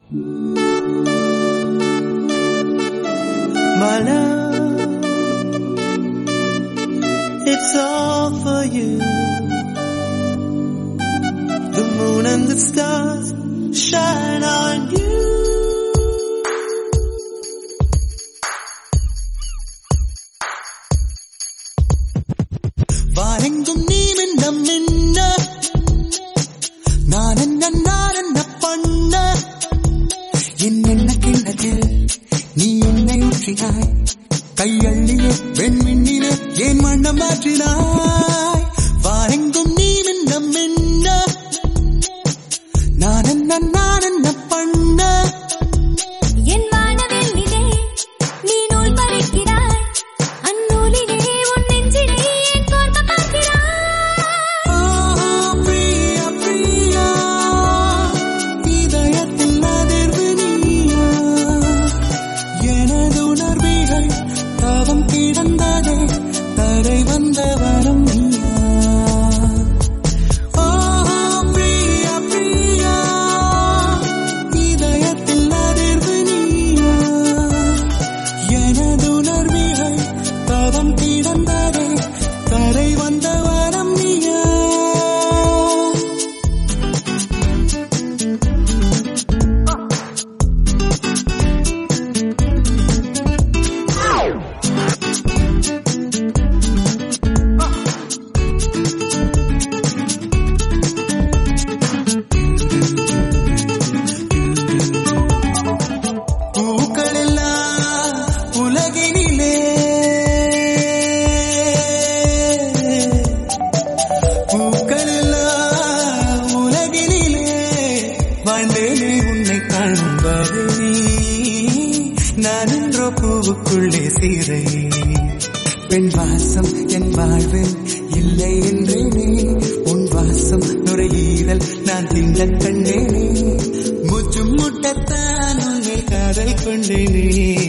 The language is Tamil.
My love, it's all for you. The moon and the stars shine on you. வாரெங்கும் நீ மின்ன மின்ன நான் என்ன பண்ண என்ன கிண்ணத்தில் நீ என்னை ஊற்றினாய் கையள்ளியே வெண்மின்னிலே ஏன் வண்ணம் மாற்றினாய் வாரெங்கும் நீ மின்ன மின்ன நான் என்ன பண்ண என் வானவெல்லிலே நீ நூல் பறிக்கிறாய் அந்நூலிலே உன் நெஞ்சிலே என் கோர்க்க பார்க்கிறாய் பிரியா பிரியா இதயத்தில் அதிர்வு நீயா எனது உணர்வுகள் தவம் கிடந்ததே தரை வந்த வரம் நீயா பிரியா பிரியா இதயத்தில் அதிர்வு நீயா எனது உணர்வுகள் தவம் கிடந்ததே தரை வந்த வரம் நீயா பூக்களெல்லாம் உலகினிலே பூக்களெல்லாம் உலகினிலே வாழ்ந்தேனே உன்னை காணும் வரை நான் என்றோ பூவுக்குள்ளே சீரை பெண் வாசம் என் வாழ்வில் இல்லை என்றேனே உன் வாசம் நுரையீரல் நான் திங்கக் கண்டேனே முற்றும் முட்டத்தான் உன்னை காதல் கொண்டேனே